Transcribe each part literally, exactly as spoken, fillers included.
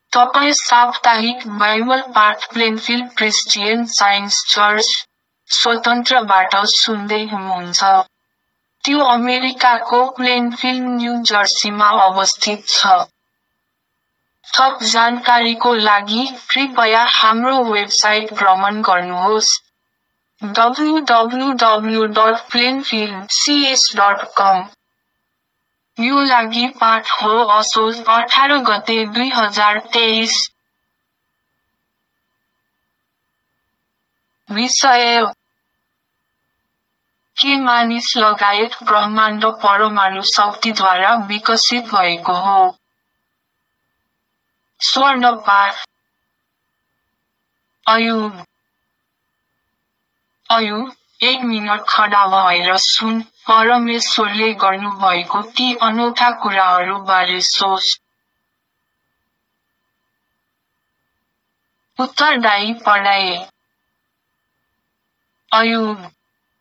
तपाईँ साप्ताहिक बाइबल पाठ प्लेनफिल्ड क्रिस्चियन साइन्स चर्च, स्वतन्त्रबाट सुन्दै हुनुहुन्छ। त्यो अमेरिकाको प्लेनफिल्ड न्यू जर्सीमा अवस्थित छ। थप जानकारीको लागि कृपया हाम्रो वेबसाइट भ्रमण गर्नुहोस् W W W dot Plainfield C H dot com. यो लागि पाठ हो असोज अठार गते दुई हजार तेइस। विषय: के मानिस लगायत ब्रह्माण्ड परमाणु शक्तिद्वारा विकसित भएको हो? स्वर्ण पाठ। अयुब अयुब, एक मिनट खडा भएर सुन, परमेश्वरले गर्नुभएको ती अनौठा कुराहरू बारे सोच। उत्तरदायी पढाइ। अयुब: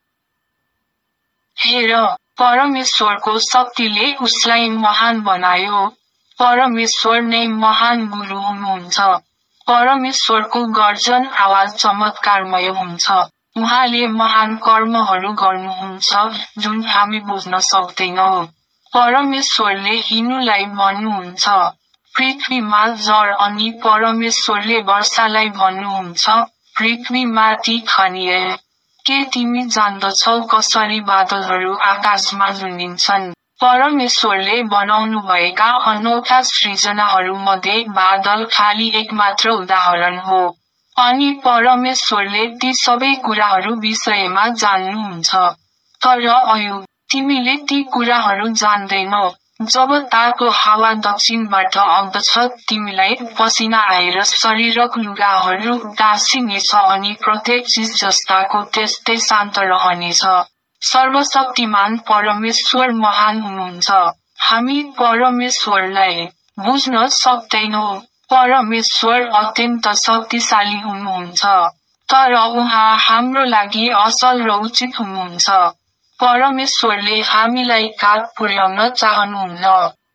हेर, परमेश्वरको शक्तिले उसलाई महान बनायो। परमेश्वर नै महान गुरु हुनुहुन्छ। परमेश्वरको गर्जन आवाज चमत्कारमय हुन्छ। उहाँले महान कर्महरू गर्नुहुन्छ जुन हामी बुझ्न सक्दैनौँ। परमेश्वरले हिउँलाई भन्नुहुन्छ, पृथ्वीमा जड, अनि परमेश्वरले वर्षालाई भन्नुहुन्छ, पृथ्वीमाथि खनिए। के तिमी जान्दछौ कसरी बादलहरू आकाशमा झुन्डिन्छन्? परमेश्वरले बनाउनुभएका अनौठा सृजनाहरूमध्ये बादल खाली एक मात्र उदाहरण हो। अनि परमेश्वरले ती सबै कुराहरू विषयमा जान्नुहुन्छ। तर अयुब, तिमीले ती कुराहरू जान्दैनौ। जब तातो हावा दक्षिणबाट आउँदछ, तिमीलाई पसिना आएर शरीरक लुगाहरू टाँसिनेछ अनि प्रत्येक चिज जस्ताको त्यस्तै शान्त रहनेछ। सर्वशक्तिमान परमेश्वर महान हुनुहुन्छ। हामी परमेश्वरलाई बुझ्न सक्दैनौँ। परमेश्वर अत्यन्त शक्तिशाली हुनुहुन्छ। तर उहाँ हाम्रो लागि असल र उचित हुनुहुन्छ। परमेश्वरले हामीलाई काल पुर्याउन चाहनुहुन्न।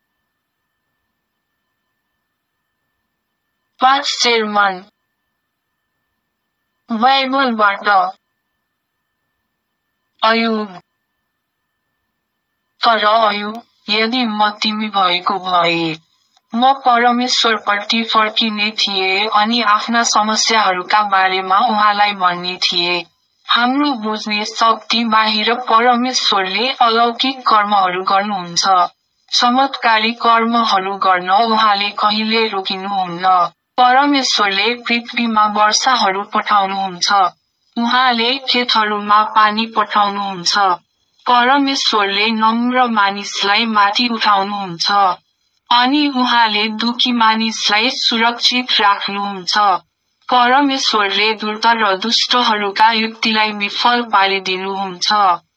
पाठ सेर्मन बाइबलबाट। अयुब। तर अयुब, यदि म तिमी भएको भए, म परमेश्वरप्रति फर्किने थिएँ अनि आफ्ना समस्याहरूका बारेमा उहाँलाई भन्ने थिएँ। हाम्रो बुझ्ने शक्ति बाहिर परमेश्वरले अलौकिक कर्महरू गर्नुहुन्छ। चमत्कारी कर्महरू गर्न उहाँले कहिले रोकिनुहुन्न। परमेश्वरले पृथ्वीमा वर्षाहरू पठाउनुहुन्छ। उहाँले खेतहरूमा पानी पठाउनुहुन्छ। परमेश्वरले नम्र मानिसलाई माथि उठाउनुहुन्छ। अनि उहाँले दुखी मानिसलाई सुरक्षित राख्नुहुन्छ। परमेश्वरले धूर्त र दुष्टहरूका युक्तिलाई विफल पारिदिनुहुन्छ।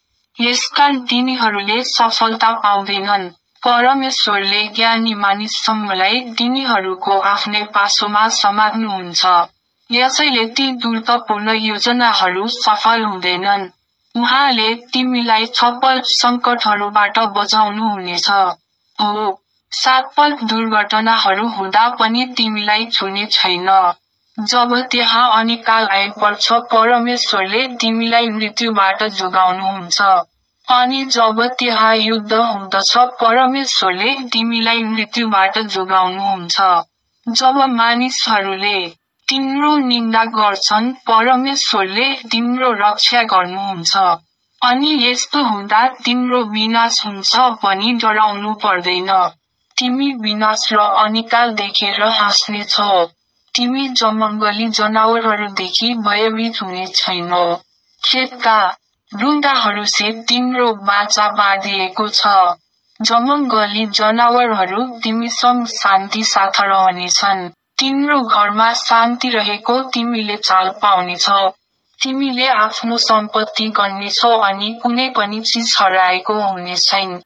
यसकारण तिनीहरूले सफलता पाउँदैनन्। परमेश्वरले ज्ञानी मानिससँगलाई तिनीहरूको आफ्नै पासोमा समात्नुहुन्छ। यसैले ती धूर्तपूर्ण योजनाहरू सफल हुँदैनन्। उहाँले तिमीलाई छपल सङ्कटहरूबाट बचाउनुहुनेछ। हो, सातपल्ट दुर्घटनाहरू हुँदा पनि तिमीलाई छुने छैन। जब त्यहाँ अनिकाल आइपर्छ, परमेश्वरले तिमीलाई मृत्युबाट जोगाउनुहुन्छ। अनि जब त्यहाँ युद्ध हुँदछ, परमेश्वरले तिमीलाई मृत्युबाट जोगाउनुहुन्छ। जब मानिसहरूले तिम्रो निन्दा गर्छन्, परमेश्वरले तिम्रो रक्षा गर्नुहुन्छ। अनि यस्तो हुँदा तिम्रो विनाश हुन्छ भनी डराउनु पर्दैन। तिमी विनाश र अनिकाल देखेर हाँस्नेछौ। तिमी जमङ्गली जनावरहरूदेखि भयभीत हुने छैनौ। खेतका ढुङ्गाहरूसित तिम्रो बाचा बाँधिएको छ। जमङ्गली जनावरहरू तिमीसँग शान्ति साथ रहनेछन्। तिम्रो घरमा शान्ति रहेको तिमीले चाल पाउनेछौ। तिमीले आफ्नो सम्पत्ति गन्नेछौ अनि कुनै पनि चिज हराएको हुने छैन।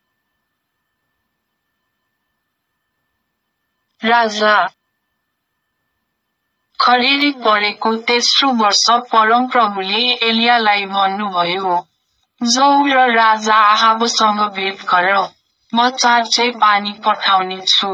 राजा खडेरी परेको तेस्रो वर्ष परमप्रभुले एलियालाई भन्नुभयो, जाऊ र राजा आहाबसँग भेट गर, म चारचै पानी पठाउने छु।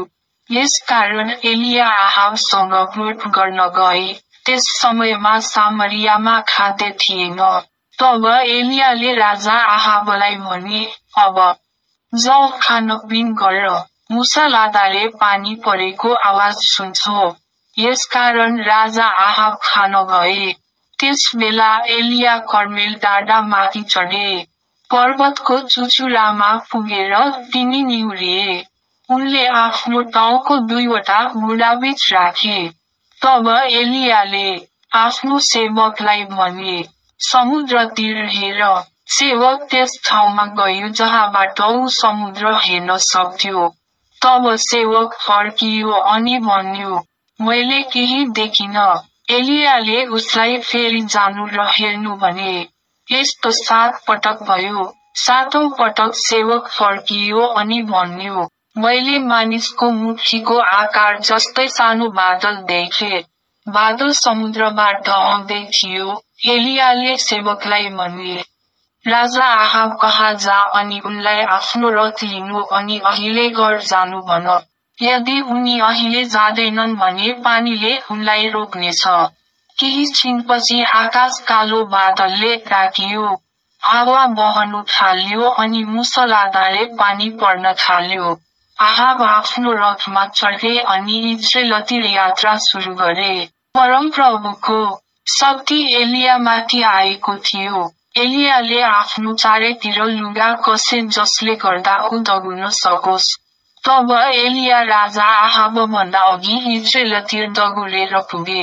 यसकारण एलिया आहाबसँग भेट गर्न गए। त्यस समयमा सामरियामा खाद्य थिएन। तब एलियाले राजा आहाबलाई भने, अब जाऊ खानपिन गर, मुसलधारे पानी परेको आवाज सुन्छौ। यसकारण राजा आहाब खान गए। त्यसबेला एलिया कर्मेल डाँडामाथि चढे। पर्वतको चुचुरामा पुगेर तिनी निहुरिए। उनले आफ्नो टाउको दुईवटा बुढाबीच राखे। तब एलियाले आफ्नो सेवकलाई भने, समुद्रतिर हेर। सेवक त्यस ठाउँमा गयो जहाँबाट ऊ समुद्र हेर्न सक्थ्यो। तब सेवक फर्कियो अनि भन्यो, मैले केही देखिन। एलियाले उसलाई फेरि जानु र हेर्नु भने। यस्तो सात पटक भयो। सातौं पटक सेवक फर्कियो अनि भन्यो, मैले मानिसको मुठीको आकार जस्तै सानो बादल देखे। बादल समुद्रबाट आउँदै थियो। एलियाले सेवकलाई भने, राजा आहाब कहाँ जा अनि उनलाई आफ्नो रथ लिनु अनि अहिले घर जानु भन। यदि उनी अहिले जाँदैनन् भने पानीले उनलाई रोक्नेछ। केही छिनपछि आकाश कालो बादलले ढाकियो। हावा बहनु थाल्यो अनि मुसलधारे पानी पर्न थाल्यो। आहाब आफ्नो रथमा चढे अनि इज्रेलतिर यात्रा सुरु गरे। परमप्रभुको शक्ति एलियामाथि आएको थियो। एलियाले आफ्नो चारैतिर लुगा कसे जसले गर्दा ऊ दगुर्न सकोस्। तब एलिया राजा आहाब भन्दा अघि इज्रेलतिर दगुरेर पुगे।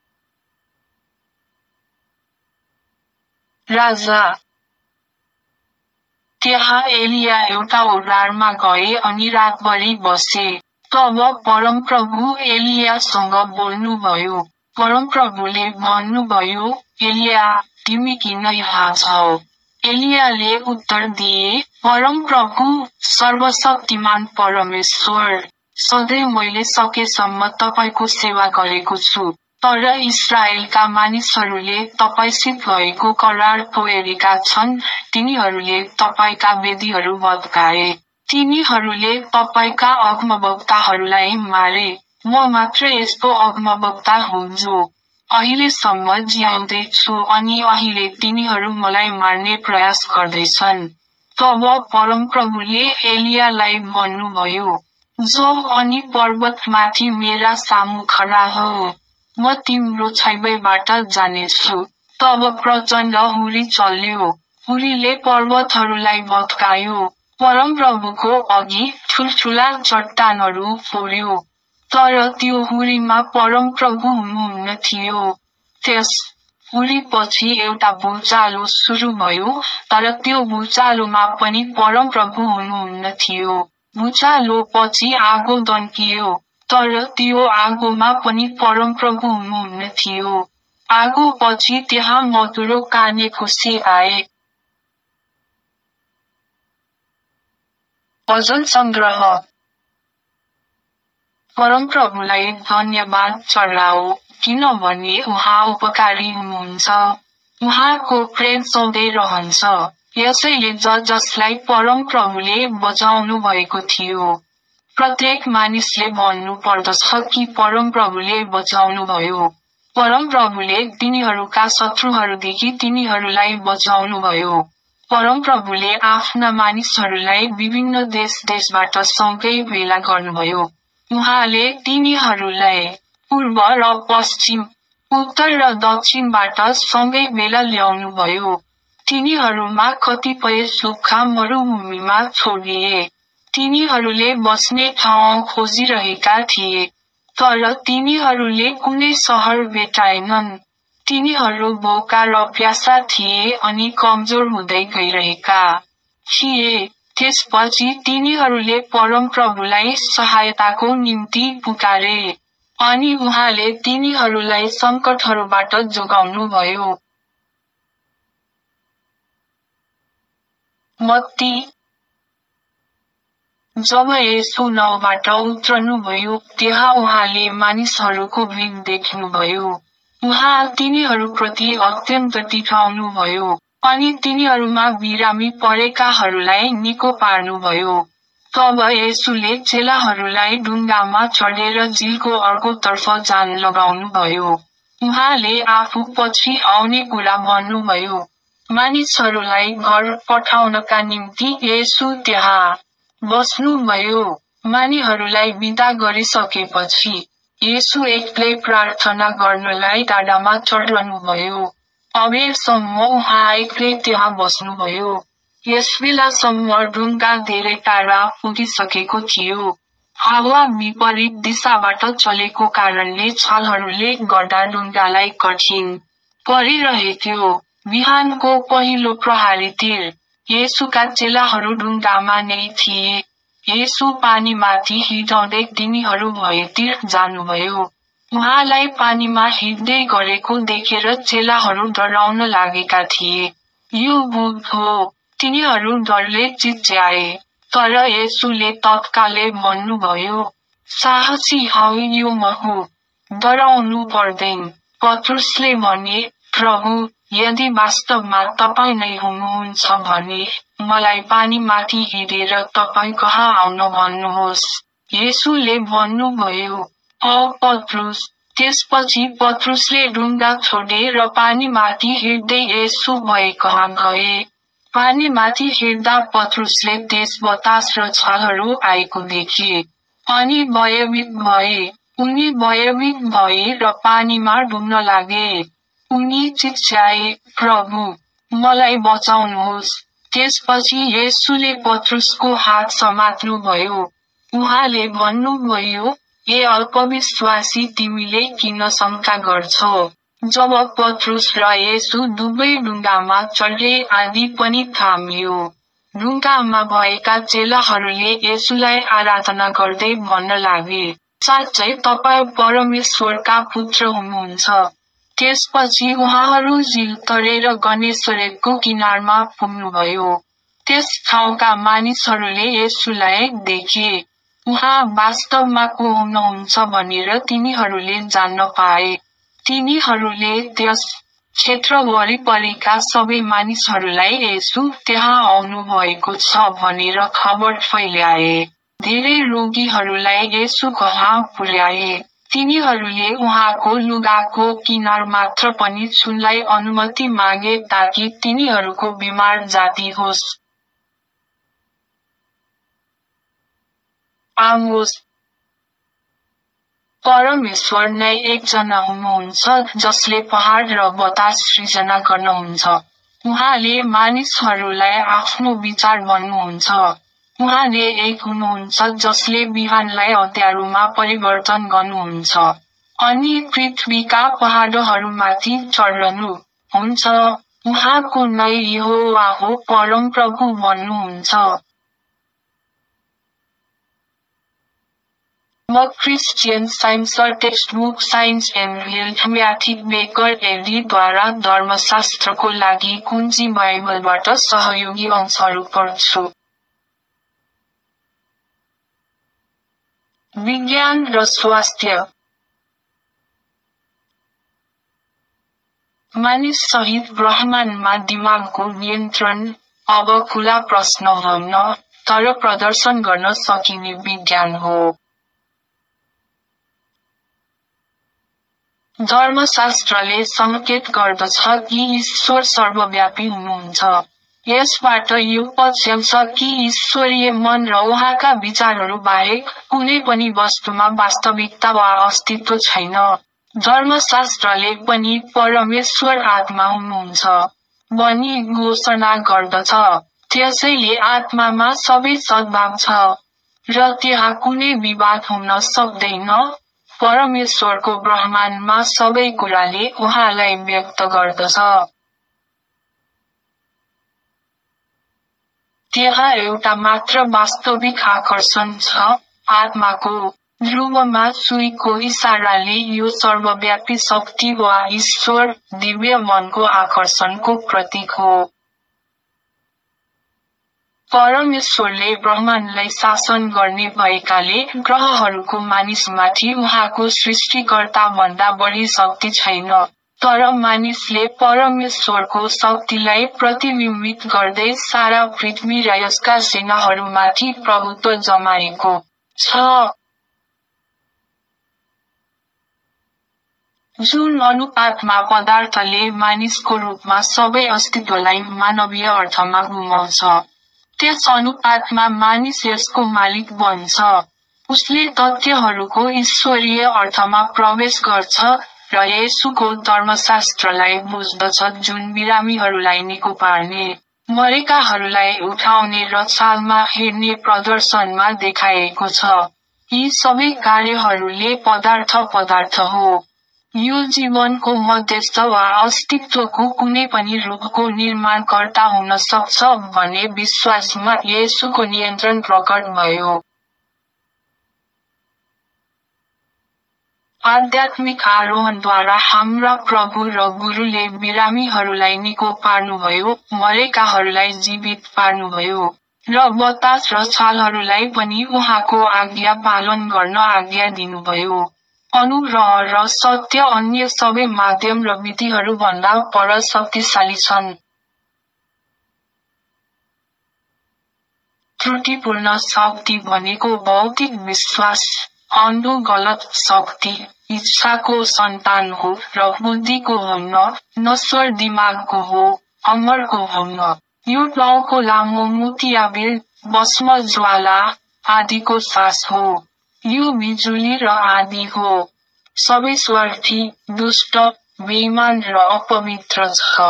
राजा त्यहाँ एलिया एउटा ओडारमा गए अनि रातभरि बसे। तब परमप्रभु एलियासँग बोल्नुभयो। परमप्रभुले भन्नुभयो, एलिया, तिमी किन यहाँ छौ? एलियाले उत्तर दिए, परमप्रभु, सर्वशक्तिमान परमेश्वर, सधैँ मैले सकेसम्म तपाईको सेवा गरेको छु। तर इस्राएलका मानिसहरूले तपाईसित भएको करार तोडेका छन्। तिनीहरूले तपाईका वेदीहरू भत्काए। तिनीहरूले तपाईका अगमवक्ताहरूलाई मारे। म मात्र यस्तो अगमवक्ता हुँ जो अहिलेसम्म जिउँदै छु अनि अहिले तिनीहरू मलाई मार्ने प्रयास गर्दैछन्। तब परमप्रभुले एलियालाई भन्नुभयो, जाऊ अनि पर्वतमाथि मेरा सामु खडा हो। म तिम्रो छाइबाट जानेछु। तब प्रचण्ड हुरी चल्यो। हुरीले पर्वतहरूलाई भत्कायो। परमप्रभुको अघि ठुल्ठुला चट्टानहरू फोड्यो। तर त्यो हुरीमा परमप्रभु हुनुहुन्न थियो। त्यस हुरीपछि एउटा भूचालो सुरु भयो, तर त्यो भूचालोमा पनि परमप्रभु हुनुहुन्न थियो। भूचालो पछि आगो दन्कियो, तर त्यो आगोमा पनि परमप्रभु हुनुहुन्न थियो। आगो पछि त्यहाँ मधुरो काने खुसी आए। भजन सङ्ग्रह। परमप्रभुलाई धन्यवाद चढाऊ, किनभने उहाँ उपकारी हुनुहुन्छ। उहाँको प्रेम सधैँ रहन्छ। यसैले ज जसलाई परमप्रभुले बचाउनु भएको थियो, प्रत्येक मानिसले भन्नु पर्दछ कि परमप्रभुले बचाउनु भयो। परमप्रभुले तिनीहरूका शत्रुहरूदेखि तिनीहरूलाई बचाउनु भयो। परमप्रभुले आफ्ना मानिसहरूलाई विभिन्न देश देशबाट सँगै भेला गर्नुभयो। उहाँले तिनीहरूलाई पूर्व र पश्चिम, उत्तर र दक्षिणबाट सँगै भेला ल्याउनुभयो। तिनीहरूमा कतिपय सुक्खा मरुभूमिमा छोडिए। तिनीहरूले बस्ने ठाउँ खोजिरहेका थिए, तर तिनीहरूले कुनै सहर भेटाएनन्। तिनीहरू भोका र प्यासा थिए अनि कमजोर हुँदै गइरहेका थिए। त्यसपछि तिनीहरूले परमप्रभुलाई सहायताको निम्ति पुकारे, अनि उहाँले तिनीहरूलाई सङ्कटहरूबाट जोगाउनुभयो। मत्ती। जब येशू नाउँबाट उत्रनुभयो, त्यहाँ उहाँले मानिसहरूको भिड देख्नुभयो। उहाँ तिनीहरूप्रति अत्यन्त तिठाउनुभयो, अनि तिनीहरूमा बिरामी परेकाहरूलाई निको पार्नुभयो। तब येशूले चेलाहरूलाई डुङ्गामा चढेर झिलको अर्कोतर्फ जान लगाउनुभयो। उहाँले आफू पछि आउने कुरा भन्नुभयो। मानिसहरूलाई घर पठाउनका निम्ति येशू त्यहाँ बस्नुभयो। मानिसहरूलाई बिदा गरिसकेपछि येशू एक्लै प्रार्थना गर्नलाई डाँडामा चढ्नुभयो। अबेरसम्म उहाँ एक्लै त्यहाँ बस्नुभयो। यसबेलासम्म डुङ्गा धेरै टाढा पुगिसकेको थियो। हावा विपरीत दिशाबाट चलेको कारणले छालहरूले गर्दा डुङ्गालाई कठिन परिरहेथ्यो। बिहानको पहिलो प्रहरीतिर येशूका चेलाहरू डुङ्गामा नै थिए। येशू पानीमाथि हिँड्दै तिनीहरू भएतिर जानुभयो। उहाँलाई पानीमा हिँड्दै गरेको देखेर चेलाहरू डराउन लागेका थिए। यो भूत हो, तिनीहरू डरले चिच्याए। तर येशूले तत्कालै भन्नुभयो, साहसी हौ, यो म हुँ, डराउनु पर्दैन। पत्रुसले भने, प्रभु, यदि वास्तवमा तपाईँ नै हुनुहुन्छ भने मलाई पानीमाथि हिँडेर तपाईँ कहाँ आउन भन्नुहोस्। येशूले भन्नुभयो, औ पत्रुस। त्यसपछि पत्रुसले डुङ्गा छोडे र पानीमाथि हिँड्दै येशू भएकहाँ गए। पानीमाथि हिँड्दा पत्रुसले तेज बतास र छालहरू आएको देखे। अनि भयभीत भए। उनी भयभीत भए र पानीमा डुब्न लागे। उनी चिच्याए, प्रभु, मलाई बचाउनुहोस्। त्यसपछि येशूले पत्रुसको हात समात्नुभयो। उहाँले भन्नुभयो, ए अल्पविश्वासी, तिमीले किन शङ्का गर्छौ? जब पत्रुस र येशू दुवै डुङ्गामा चढे आँधी पनि थामियो। डुङ्गामा भएका चेलाहरूले येशूलाई आराधना गर्दै भन्न लागे, साँच्चै तपाईँ परमेश्वरका पुत्र हुनुहुन्छ। त्यसपछि उहाँहरू झिल तरेर गनेसरेतको किनारमा पुग्नुभयो। त्यस ठाउँका मानिसहरूले येशूलाई देखे। उहाँ वास्तवमा को हुनुहुन्छ भनेर तिनीहरूले जान्न पाए। तिनीहरूले त्यस क्षेत्र वरिपरिका सबै मानिसहरूलाई येशू त्यहाँ आउनु भएको छ भनेर खबर फैल्याए। धेरै रोगीहरूलाई येशू कहाँ पुर्याए। तिनीहरूले उहाँको लुगाको किनार मात्र पनि छुनलाई अनुमति मागे ताकि तिनीहरूको बिमार जाती होस्। आमोस। परमेश्वर नै एकजना हुनुहुन्छ जसले पहाड र बतास सृजना गर्नुहुन्छ। उहाँले मानिसहरूलाई आफ्नो विचार भन्नुहुन्छ। उहाँले एक हुनुहुन्छ जसले बिहानलाई अँध्यारोमा परिवर्तन गर्नुहुन्छ अनि पृथ्वीका पहाडहरूमाथि चढ्नु हुन्छ। उहाँको नै यहोवा हो, परमप्रभु भन्नुहुन्छ। म Christian Science textbook Science and Health म्याथमेटिक्स एडीद्वारा धर्मशास्त्रको लागि कुञ्जी बाइबलबाट सहयोगी अंशहरू पढ्छु। विज्ञान र स्वास्थ्य। मानिस सहित ब्रह्माण्डमा दिमागको नियन्त्रण अब खुला प्रश्न होइन, तर प्रदर्शन गर्न सकिने विज्ञान हो। धर्मशास्त्रले संकेत गर्दछ कि ईश्वर सर्वव्यापी हुनुहुन्छ। यसबाट यो पछ्याउँछ कि ईश्वरीय मन र उहाँका विचारहरू बाहेक कुनै पनि वस्तुमा वास्तविकता वा अस्तित्व छैन। धर्मशास्त्रले पनि परमेश्वर आत्मा हुनुहुन्छ भनी घोषणा गर्दछ। त्यसैले आत्मामा सबै सद्भाव छ र त्यहाँ कुनै विवाद हुन सक्दैन। परमेश्वरको ब्रह्माण्डमा सबै कुराले उहाँलाई व्यक्त गर्दछ। त्यहाँ एउटा मात्र वास्तविक आकर्षण छ, आत्माको। ध्रुवमा सुईको इसाराले यो सर्वव्यापी शक्ति वा ईश्वर, दिव्य मनको आकर्षणको प्रतीक हो। परमेश्वरले ब्रह्माण्डलाई शासन गर्ने भएकाले ग्रहहरूको मानिसमाथि उहाँको सृष्टिकर्ता भन्दा बढी शक्ति छैन। तर मानिसले परमेश्वरको शक्तिलाई प्रतिबिम्बित गर्दै सारा पृथ्वी र यसका सेनाहरूमाथि प्रभुत्व जमाएको छ। जुन अनुपातमा पदार्थले मानिसको रूपमा सबै अस्तित्वलाई मानवीय अर्थमा गुमाउँछ, त्यस अनुपातमा मानिस यसको मालिक बन्छ। उसले तथ्यहरूको ईश्वरीय अर्थमा प्रवेश गर्छ र येशूको धर्मशास्त्रलाई बुझ्दछ जुन बिरामीहरूलाई निको पार्ने, मरेकाहरूलाई उठाउने र छालमा हेर्ने प्रदर्शनमा देखाएको छ। यी सबै कार्यहरूले पदार्थ पदार्थ हो। यो जीवनको मध्यस्थ वा अस्तित्वको कुनै पनि रूपको निर्माणकर्ता हुन सक्छ भन्ने विश्वासमा येशूको नियन्त्रण प्रकट भयो। आध्यात्मिक आरोहणद्वारा हाम्रा प्रभु र गुरुले बिरामीहरूलाई निको पार्नुभयो, मरेकाहरूलाई जीवित पार्नुभयो, र बतास र छालहरूलाई पनि उहाँको आज्ञा पालन गर्न आज्ञा दिनुभयो। अनुग्रह र सत्य अन्य सबै माध्यम र विधिहरूभन्दा पर शक्तिशाली छन्। त्रुटिपूर्ण शक्ति भनेको भौतिक विश्वास, अन्धो गलत शक्ति, इच्छाको सन्तान हो र बुद्धिको हुन्न, नश्वर दिमागको हो, अमरको हुन्न। यो टाउको लामो मोतियाबिल, भस्म ज्वाला, आदिको सास हो। यो बिजुली र आदि हो। सबै स्वार्थी, दुष्ट, बेइमान र अपवित्र छ।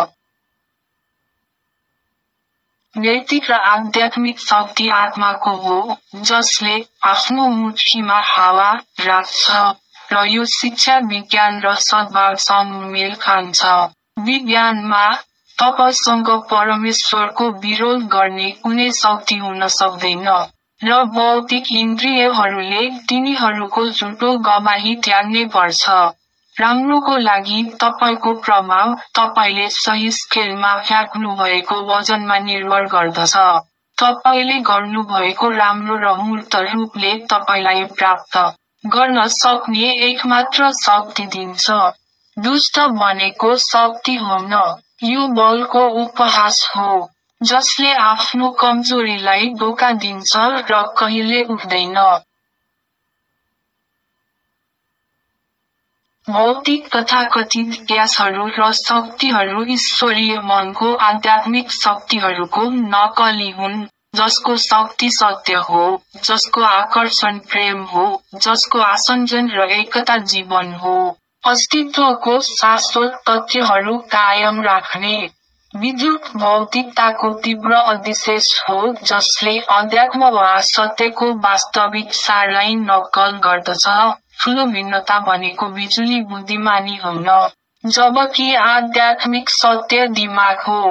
नैतिक र आध्यात्मिक शक्ति आत्माको हो, जसले आफ्नो मुठीमा हावा राख्छ, र यो शिक्षा विज्ञान र सद्भावसँग मेल खान्छ। विज्ञानमा, तपाईसँग परमेश्वरको विरोध गर्ने कुनै शक्ति हुन सक्दैन, र भौतिक इन्द्रियहरूले तिनीहरूको झुटो गवाही त्याग्नै पर्छ। राम्रोको लागि तपाईको प्रभाव तपाईले सही स्केलमा फ्याँक्नुभएको वजनमा निर्भर गर्दछ। तपाईले गर्नुभएको राम्रो र मूर्त रूपले तपाईलाई प्राप्त गर्न सक्ने एकमात्र शक्ति दिन्छ। दुष्ट भनेको शक्ति हुन्न, यो बलको उपहास हो, जसले आफ्नो कमजोरीलाई धोका दिन्छ र कहिले उठ्दैन। भौतिक तथाकथित ज्ञासहरू र शक्तिहरू ईश्वरीय मनको आध्यात्मिक शक्तिहरूको नकली हुन्, जसको शक्ति सत्य हो, जसको आकर्षण प्रेम हो, जसको आसञ्जन र एकता जीवन हो, अस्तित्वको शाश्वत तथ्यहरू कायम राख्ने। विद्युत भौतिकताको तीव्र अधिशेष हो जसले अध्यात्म वा सत्यको वास्तविक सारलाई नक्कल गर्दछ। ठुलो भिन्नता भनेको बिजुली बुद्धिमानी हुन्न, जबकि आध्यात्मिक सत्य दिमाग हो।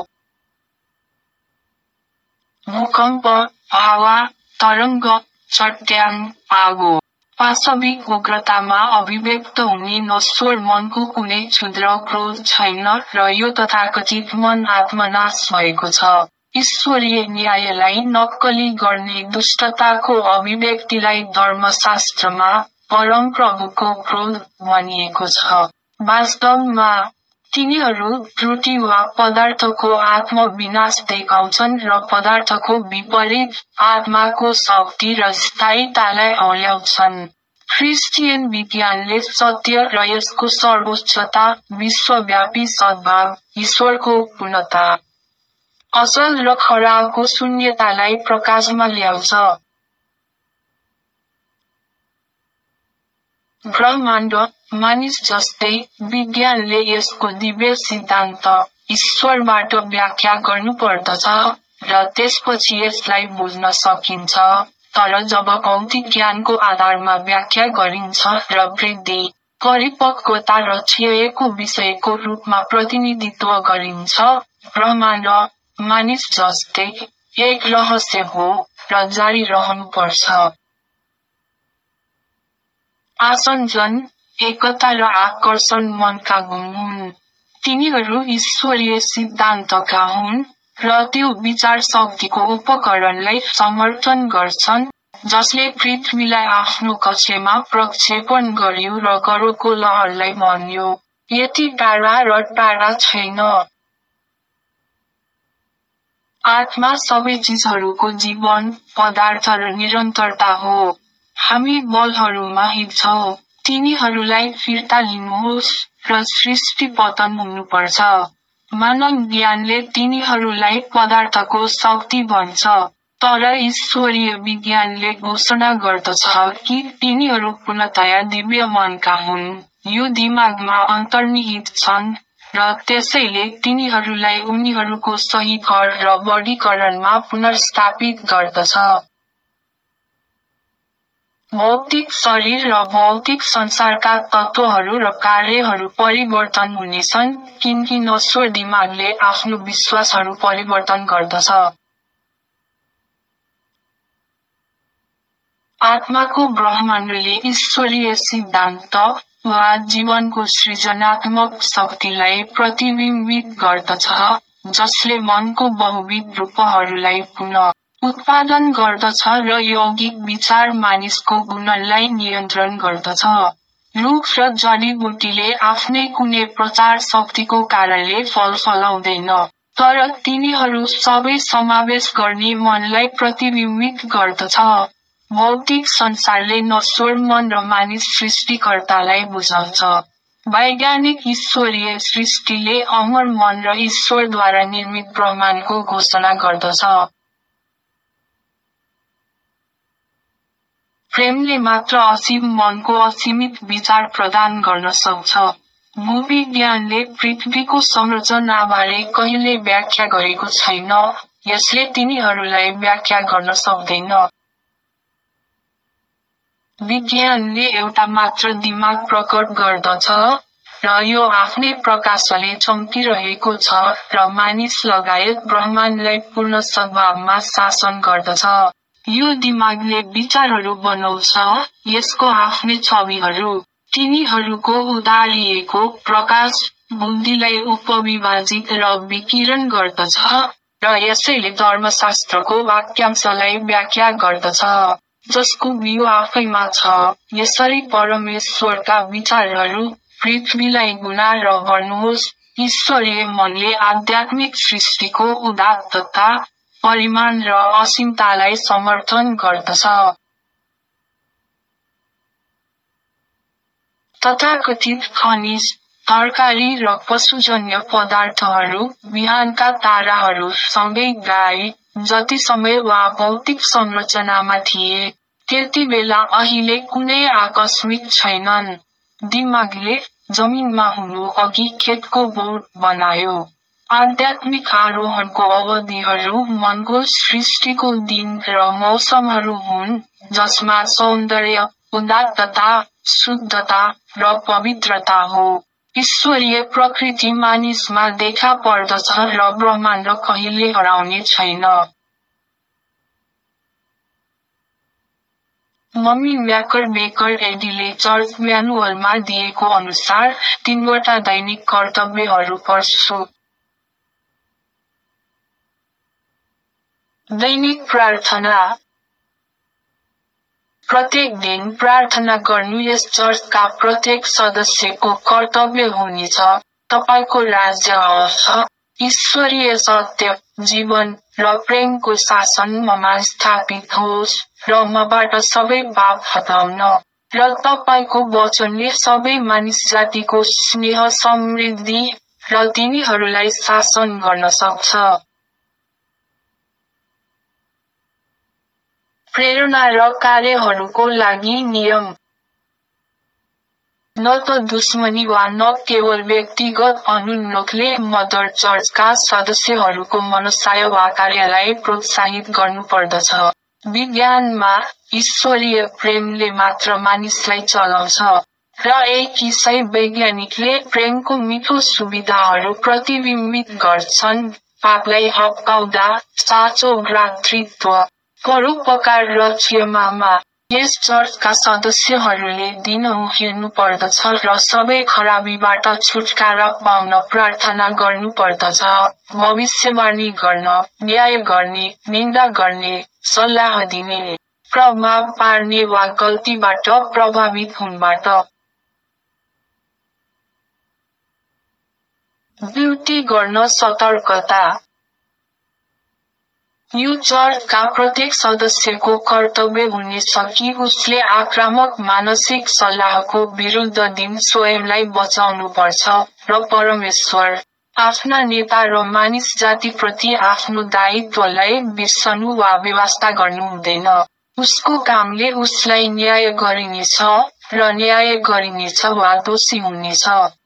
भूकम्प, हावा, तरङ्ग, चट्याङ, आगो, पाशविक उग्रतामा अभिव्यक्त हुने नश्वर मनको कुनै क्षुद्र क्रोध छैन र यो तथाकथित मन आत्मनाश भएको छ। ईश्वरीय न्यायलाई नक्कली गर्ने दुष्टताको अभिव्यक्तिलाई धर्मशास्त्रमा परम प्रभुको क्रोध भनिएको छ। वास्तवमा, तिनीहरू त्रुटि वा पदार्थको आत्मविनाश देखाउँछन् र पदार्थको विपरीत आत्माको शक्ति र स्थायीतालाई औल्याउँछन्। ख्रिस्टियन विज्ञानले सत्य र यसको सर्वोच्चता, विश्वव्यापी सद्भाव, ईश्वरको पूर्णता, असल र खराबको शून्यतालाई प्रकाशमा ल्याउँछ। ब्रह्माण्ड, मानिस जस्तै, विज्ञानले यसको दिव्य सिद्धान्त, ईश्वरबाट व्याख्या गर्नुपर्दछ, र त्यसपछि यसलाई बुझ्न सकिन्छ। तर जब भौतिक ज्ञानको आधारमा व्याख्या गरिन्छ र वृद्धि, परिपक्वता र क्षयको विषयको रूपमा प्रतिनिधित्व गरिन्छ, ब्रह्माण्ड, मानिस जस्तै, एक रहस्य हो, र जारी रहनुपर्छ। आसञ्जन, एकता र आकर्षण मनका गुण हुन्। तिनीहरू ईश्वरीय सिद्धान्तका हुन्, र त्यो विचार शक्तिको उपकरणलाई समर्थन गर्छन्, जसले पृथ्वीलाई आफ्नो कक्षमा प्रक्षेपण गर्यो र गरोको लहरलाई भन्यो। यति टाढा र टाढा छैन। आत्मा सबै चिजहरूको जीवन, पदार्थ र निरन्तरता हो। हामी बलहरूमा हिँड्छौँ, तिनीहरूलाई फिर्ता लिनुहोस्, र सृष्टि पतन हुनुपर्छ। मानव ज्ञानले तिनीहरूलाई पदार्थको शक्ति भन्छ, तर ईश्वरीय विज्ञानले घोषणा गर्दछ कि तिनीहरू पूर्णतया दिव्य मनका हुन्, यो दिमागमा अन्तर्निहित छन्, र त्यसैले तिनीहरूलाई उनीहरूको सही घर र वर्गीकरणमा पुनर्स्थापित गर्दछ। भौतिक शरीर र भौतिक संसारका तत्त्वहरू र कार्यहरू परिवर्तन हुनेछन् किनकि नश्वर दिमागले आफ्नो विश्वासहरू परिवर्तन गर्दछ। आत्माको ब्रह्माण्डले ईश्वरीय सिद्धान्त वा जीवनको सृजनात्मक शक्तिलाई प्रतिबिम्बित गर्दछ, जसले मनको बहुविध रूपहरूलाई पुनः उत्पादन गर्दछ र यौगिक विचार मानिसको गुणलाई नियन्त्रण गर्दछ। रुख र जडीबुटीले आफ्नै कुनै प्रचार शक्तिको कारणले फल फलाउँदैन, तर तिनीहरू सबै समावेश गर्ने मनलाई प्रतिबिम्बित गर्दछ। भौतिक संसारले नश्वर मन र मानिस सृष्टिकर्तालाई बुझाउँछ। वैज्ञानिक ईश्वरीय सृष्टिले अमर मन र ईश्वरद्वारा निर्मित ब्रह्माण्डको घोषणा गर्दछ। प्रेमले मात्र असीम मनको असीमित विचार प्रदान गर्न सक्छ। भूविज्ञानले पृथ्वीको संरचनाबारे कहिल्यै व्याख्या गरेको छैन, यसले तिनीहरूलाई व्याख्या गर्न सक्दैन। विज्ञानले एउटा मात्र दिमाग प्रकट गर्दछ, र यो आफ्नै प्रकाशले चम्किरहेको छ र मानिस लगायत ब्रह्माण्डलाई पूर्ण सद्भावमा शासन गर्दछ। यो दिमागले विचारहरू बनाउँछ, यसको आफ्नै छविहरू। तिनीहरूको उदारिएको प्रकाश बुद्धिलाई उपविभाजित र विकिरण गर्दछ, र यसैले धर्मशास्त्रको वाक्यांशलाई व्याख्या गर्दछ, जसको बिउ आफैमा छ। यसरी परमेश्वरका विचारहरू पृथ्वीलाई गुणा र गर्नुहोस्। ईश्वरीय मनले आध्यात्मिक सृष्टिको उदात्तता, परिमाण र असीमतालाई समर्थन गर्दछ। तथाकथित खनिज, तरकारी र पशुजन्य पदार्थहरू, बिहानका ताराहरू सँगै गाए, जति समय वा भौतिक संरचनामा थिए, त्यति बेला अहिले कुनै आकस्मिक छैनन्। दिमागले जमिनमा हुनु अघि खेतको बोट बनायो। आध्यात्मिक आरोहणको अवधिहरू मनको सृष्टिको दिन र मौसमहरू हुन्, जसमा सौन्दर्य, उदात्तता, शुद्धता र पवित्रता हो। ईश्वरीय प्रकृति मानिसमा देखा पर्दछ र ब्रह्माण्ड कहिल्यै हराउने छैन। मम्मी म्याकर बेकर एडीले चर्च म्यानुअलमा दिएको अनुसार तीनवटा दैनिक कर्तव्यहरू पर्छु। दैनिक प्रार्थना। प्रत्येक दिन प्रार्थना गर्नु यस चर्चका प्रत्येक सदस्यको कर्तव्य हुनेछ। तपाईको राज्य आओस्, ईश्वरीय सत्य, जीवन र प्रेमको शासन ममा स्थापित होस्, र मबाट सबै पाप हटाउन, र तपाईको वचनले सबै मानिस जातिको स्नेह समृद्धि र तिनीहरूलाई शासन गर्न सक्छ। प्रेरणा र कार्यहरूको लागि नियम। न त दुश्मनी वा न केवल व्यक्तिगत अनुन्नोखले मदर चर्चका सदस्यहरूको मनसाय वा कार्यलाई प्रोत्साहित गर्नुपर्दछ। विज्ञानमा, ईश्वरीय प्रेमले मात्र मानिसलाई चलाउँछ, र एक ईसाई वैज्ञानिकले प्रेमको मिठो सुविधाहरू प्रतिबिम्बित गर्छन्, पापलाई हप्काउँदा, साँचो भ्रातृत्व, परोपकार र क्षमामा। यस चर्चका सदस्यहरूले दिनहुँ हिँड्नुपर्दछ र सबै खराबीबाट छुटकारा पाउन प्रार्थना गर्नुपर्दछ, भविष्यवाणी गर्न, न्याय गर्ने, निन्दा गर्ने, सल्लाह दिने, प्रभाव पार्ने वा गल्तीबाट प्रभावित हुनबाट ड्युटी गर्न सतर्कता। यो चर्चका प्रत्येक सदस्यको कर्तव्य हुनेछ कि उसले आक्रामक मानसिक सल्लाहको विरुद्ध दिन स्वयंलाई बचाउनुपर्छ र परमेश्वर, आफ्ना नेता र मानिस जातिप्रति आफ्नो दायित्वलाई बिर्सनु वा बेवास्ता गर्नु हुँदैन। उसको कामले उसलाई न्याय गरिनेछ र न्याय गरिनेछ वा दोषी हुनेछ।